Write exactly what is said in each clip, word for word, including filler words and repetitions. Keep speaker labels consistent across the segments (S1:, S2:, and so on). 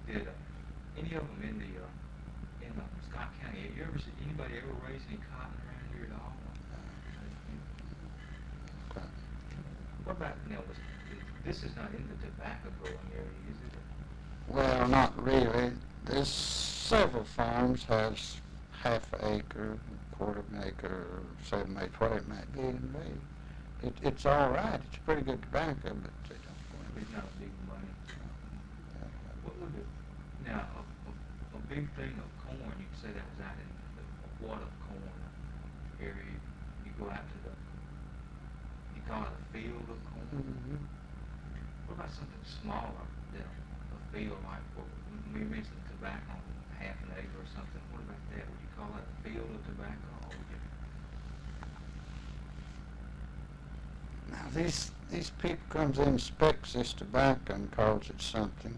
S1: Did uh, any of them in the uh, in uh, Scott County? Have you ever seen anybody ever raise any cotton around here at all? What about now? Was, this is not in the tobacco growing area, is it?
S2: Well, not really. There's several farms has half an acre, quarter of an acre, seven acres, whatever it might be. And they, it, it's all right. It's pretty good tobacco, but they don't.
S1: It's not big money. What would it? Now, a, a, a big thing of corn. You could say that was out in the water corn area. You go out to the, you call it a field of corn.
S2: Mm-hmm.
S1: What about something smaller than a field, like for we mentioned tobacco, half an acre or something? What about that? Would you call that a field of tobacco? Or would you?
S2: Now these these people comes in and inspects this tobacco and calls it something.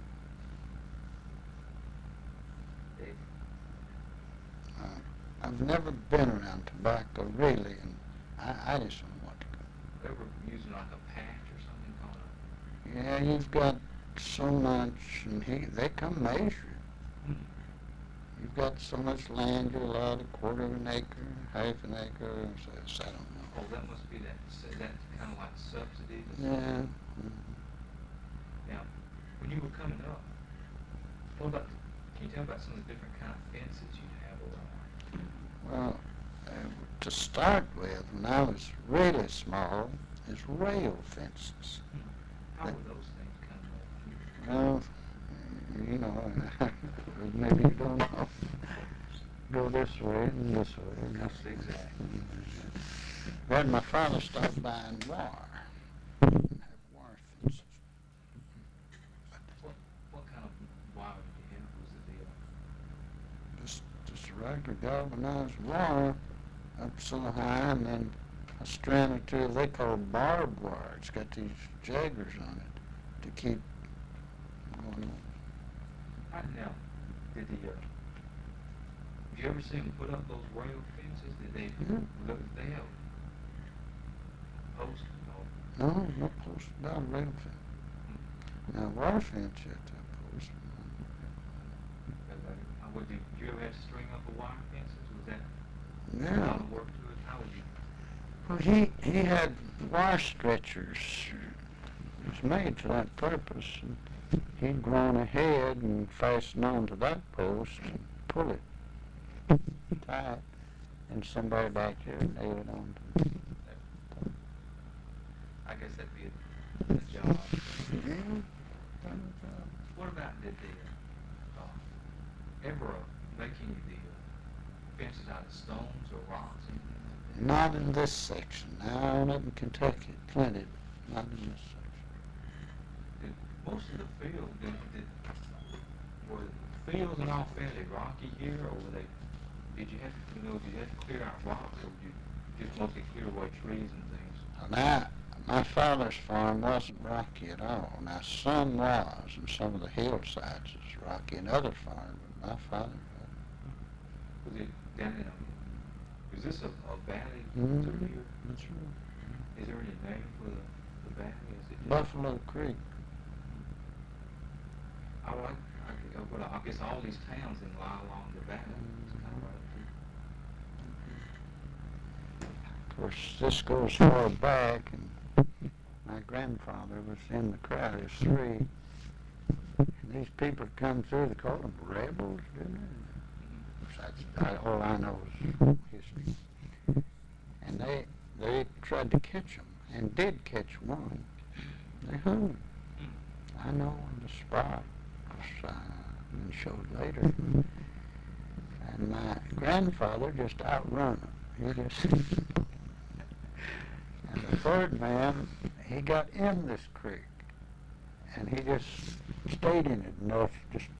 S2: Uh, I've never been around tobacco really, and I, I just don't know what to go.
S1: Ever using like a patch or something called a?
S2: Yeah, you've got so much, and he, they come measure it.
S1: Hmm.
S2: You've got so much land you're allowed, a quarter of an acre, half an acre, so, so I don't know.
S1: Oh, that must be that. That's kind of like subsidies.
S2: Yeah. Mm-hmm.
S1: Now, when you were coming up, what about? Can you tell about some of the different kind of fences you have around?
S2: Well, uh, to start with, when I was really small, is rail fences.
S1: Hmm. How were those things come up?
S2: Well, you know, maybe you don't know. Go this way and this way.
S1: That's exactly.
S2: When my father started buying wire, have wire fences.
S1: What, what kind of wire did you have? Was it the? Uh,
S2: Just, just a regular galvanized wire up so high, and then a strand or two they call barbed wire. It's got these jaggers on it to keep going on.
S1: Right now, did the? Uh, have you ever seen them put up those rail fences? Did they?
S2: Yeah.
S1: Look, they have posts.
S2: No, no post, not a rail fence. Now, wire fence you have to have posts.
S1: Uh, would you, did you ever have to string up a wire fences? Was that
S2: Yeah.
S1: a lot of work to it? How would you?
S2: Well, he, he had wire stretchers. It was made for that purpose. And he'd go on ahead and fasten onto that post and pull it tight, and somebody back here nail it onto it.
S1: I guess that'd be a, a job.
S2: Yeah.
S1: What about did the uh, ever uh, making the uh, fences out of stones or rocks? And
S2: Not in this section. Now, up in Kentucky, plenty, but not in this section.
S1: did most of the fields did, did were the fields and all fairly rocky here, or were they? Did you have to, you know, did you have to clear out rocks, or did you just mostly clear away trees and things?
S2: Well, now, my father's farm wasn't rocky at all. Now, some was, and some of the hillsides is rocky, and other farms, but my father was.
S1: Was it down in a, is this a, a valley
S2: Mm-hmm.
S1: through here?
S2: That's right.
S1: Is there any name for the, the valley? Is it just,
S2: Buffalo Creek.
S1: I like, I, well, I guess all these towns then lie along the valley. It's kind of right
S2: Of course, this goes far back, and my grandfather was in the crowd of three. And these people come through, they call them rebels, didn't they? That's I, all I know is history. And they they tried to catch him, and did catch one. They hung him. I know on the spot, because uh, been showed later. And my grandfather just outrun him. He just. And the third man, he got in this creek, and he just stayed in it enough just